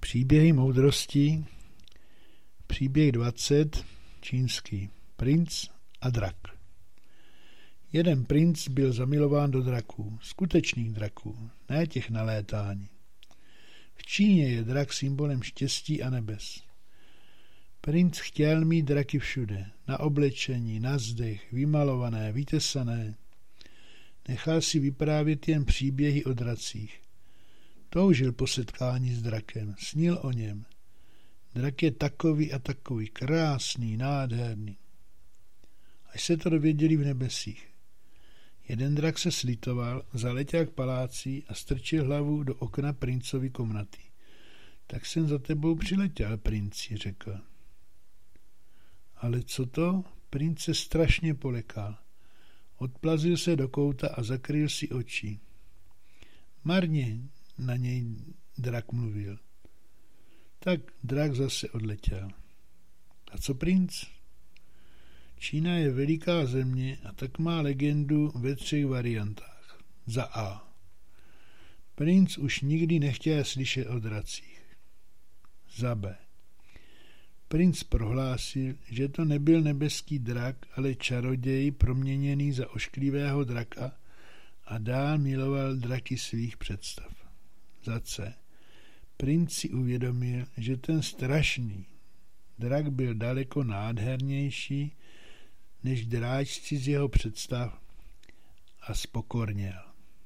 Příběhy moudrosti, příběh 20, čínský, princ a drak. Jeden princ byl zamilován do draků, skutečných draků, ne těch na létání. V Číně je drak symbolem štěstí a nebes. Princ chtěl mít draky všude, na oblečení, na zdech, vymalované, vytesané. Nechal si vyprávět jen příběhy o dracích. Toužil po setkání s drakem, snil o něm. Drak je takový a takový, krásný, nádherný. Až se to dověděli v nebesích. Jeden drak se slitoval, zaletěl k paláci a strčil hlavu do okna princovy komnaty. Tak jsem za tebou přiletěl, princi, řekl. Ale co to? Princ se strašně polekal. Odplazil se do kouta a zakryl si oči. Marně na něj drak mluvil. Tak drak zase odletěl. A co princ? Čína je veliká země a tak má legendu ve 3 variantách. Za A. Princ už nikdy nechtěl slyšet o dracích. Za B. Princ prohlásil, že to nebyl nebeský drak, ale čaroděj proměněný za ošklivého draka a dál miloval draky svých představ. Za C. Princ si uvědomil, že ten strašný drak byl daleko nádhernější než dráčci z jeho představ a spokorněl.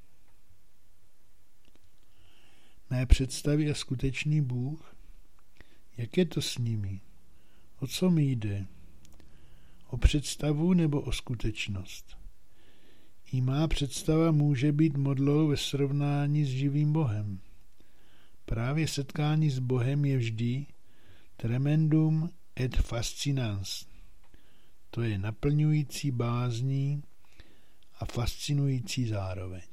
Mé představy a skutečný Bůh? Jak je to s nimi? O co mi jde? O představu nebo o skutečnost? I má představa může být modlou ve srovnání s živým Bohem. Právě setkání s Bohem je vždy tremendum et fascinans. To je naplňující bázní a fascinující zároveň.